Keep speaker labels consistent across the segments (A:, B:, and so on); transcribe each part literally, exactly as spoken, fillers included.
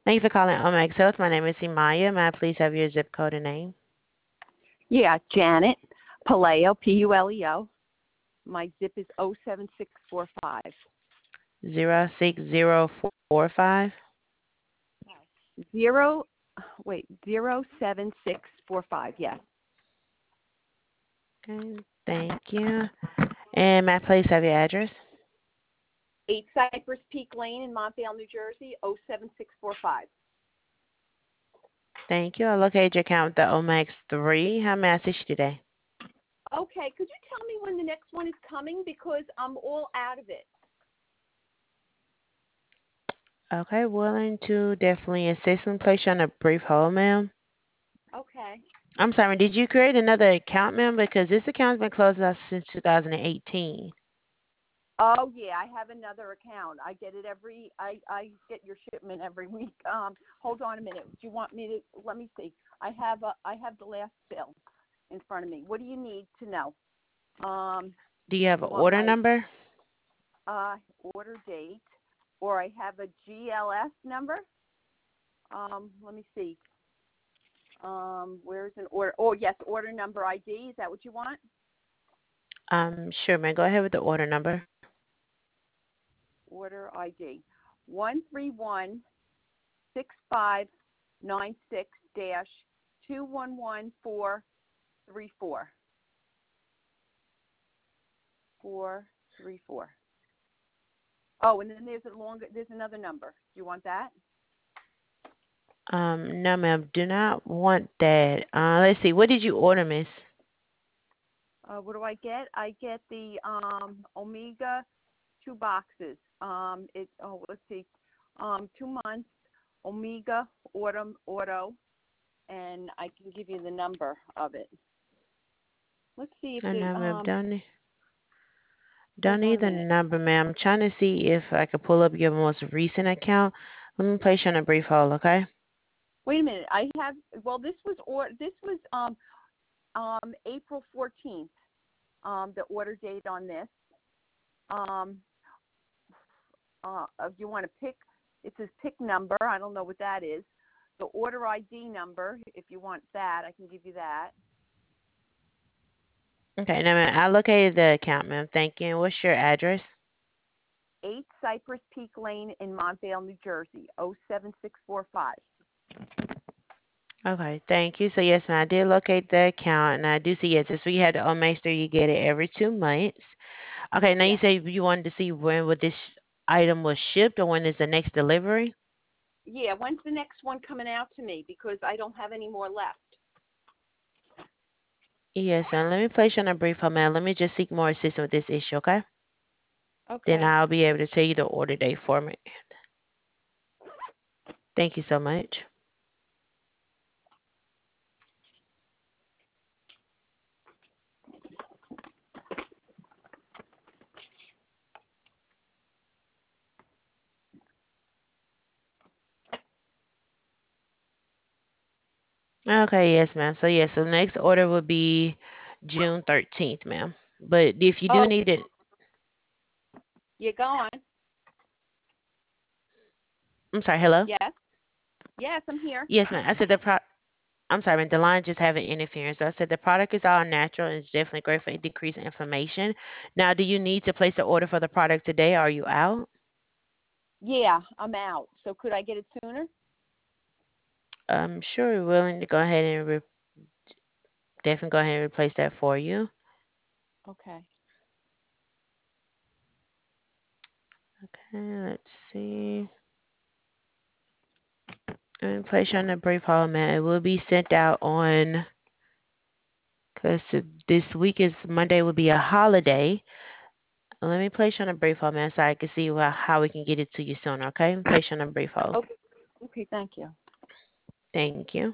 A: Thank you for calling Omax Health. My name is Imaya. May I please have your zip code and name?
B: Yeah, Janet Paleo, P U L E O. My zip is oh seven six four five.
A: Zero six zero four five.
B: Zero, wait, zero seven six four five. Yes.
A: Okay, thank you. And may I please have your address?
B: Eight Cypress Peak Lane in Montvale, New Jersey, oh seven six four five.
A: Thank you. I located your account with the Omax three. How may I assist you today?
B: Okay, could you tell me when the next one is coming because I'm all out of it.
A: Okay, willing to definitely assist and place you on a brief hold, ma'am.
B: Okay.
A: I'm sorry, did you create another account, ma'am? Because this account's been closed out since two thousand eighteen.
B: Oh yeah, I have another account. I get it every. I I get your shipment every week. Um, hold on a minute. Do you want me to? Let me see. I have a. I have the last bill in front of me. What do you need to know? Um,
A: Do you have
B: you
A: an
B: want
A: order
B: my
A: number?
B: uh order date, or I have a G L S number. Um, let me see. Um, where's an order? Oh yes, order number I D. Is that what you want?
A: Um, sure, ma'am. Go ahead with the order number.
B: Order I D. One three one six five nine six dash two one one four three four four three four. Oh, and then there's a longer. There's another number. Do you want that?
A: Um, no, ma'am. Do not want that. Uh, let's see. What did you order, miss?
B: Uh, what do I get? I get the um, Omega two boxes. Um, it. Oh, let's see. Um, two months Omega Autumn Auto, and I can give you the number of it. Let's see if
A: I
B: the
A: know, ma'am.
B: um.
A: Don't need, don't
B: Hold on
A: need
B: a
A: the
B: minute.
A: number, ma'am. I'm trying to see if I could pull up your most recent account. Let me place you on a brief hold, okay?
B: Wait a minute. I have. Well, this was or this was um um April fourteenth. Um, the order date on this. Um, uh, if you want to pick, it says pick number. I don't know what that is. The order I D number, if you want that, I can give you that.
A: Okay, now, ma'am, I located the account, ma'am. Thank you. And what's your address?
B: eight Cypress Peak Lane in Montvale, New Jersey, oh seven six four five.
A: Okay, thank you. So, yes, ma'am, I did locate the account, and I do see, yes, since we had the Omaster, you get it every two months. Okay, now you
B: Yes.
A: say you wanted to see when would this item was shipped or when is the next delivery?
B: Yeah, when's the next one coming out to me? Because I don't have any more left.
A: Yes, and let me place you on a brief hold, ma'am. Let me just seek more assistance with this issue, okay? Then
B: Okay.
A: I'll be able to tell you the order date for me. Thank you so much. Okay, yes, ma'am. So, yes, so the next order will be June thirteenth, ma'am. But if you do
B: Oh,
A: need it,
B: you go on.
A: I'm sorry, hello?
B: Yes. Yes, I'm here.
A: Yes, ma'am. I said the pro- I'm sorry, ma'am, the line just having interference. So I said the product is all natural and it's definitely great for decreasing inflammation. Now, do you need to place the order for the product today? Are you out?
B: Yeah, I'm out. So could I get it sooner?
A: I'm sure we're willing to go ahead and re- definitely go ahead and replace that for you.
B: Okay.
A: Okay, let's see. And place you on a brief hold, man. It will be sent out on because this week is Monday will be a holiday. Let me place you on a brief hold, man, so I can see wha- how we can get it to you sooner. Okay, place you on a brief hold.
B: Okay. Okay. Thank you.
A: Thank you.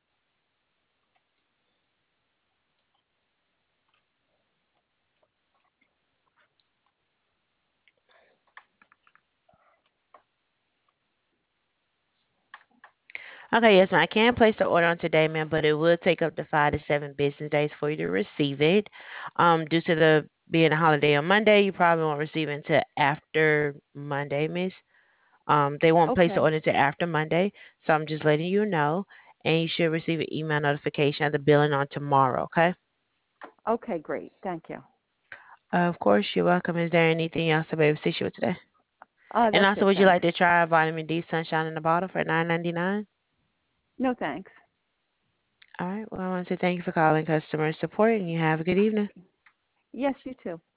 A: Okay, yes, ma'am. I can place the order on today, ma'am, but it will take up to five to seven business days for you to receive it. Um, due to the being a holiday on Monday, you probably won't receive it until after Monday, miss. Um, they won't place the
B: Okay.
A: order until after Monday, so I'm just letting you know, and you should receive an email notification of the billing on tomorrow. Okay.
B: Okay, great. Thank you.
A: Of course, you're welcome. Is there anything else to be able to assist you with today?
B: Uh,
A: And
B: that's
A: also,
B: it.
A: would you like
B: Thanks.
A: to try vitamin D Sunshine in the bottle for nine ninety nine?
B: No, thanks.
A: All right. Well, I want to say thank you for calling customer support, and you have a good evening.
B: Yes, you too.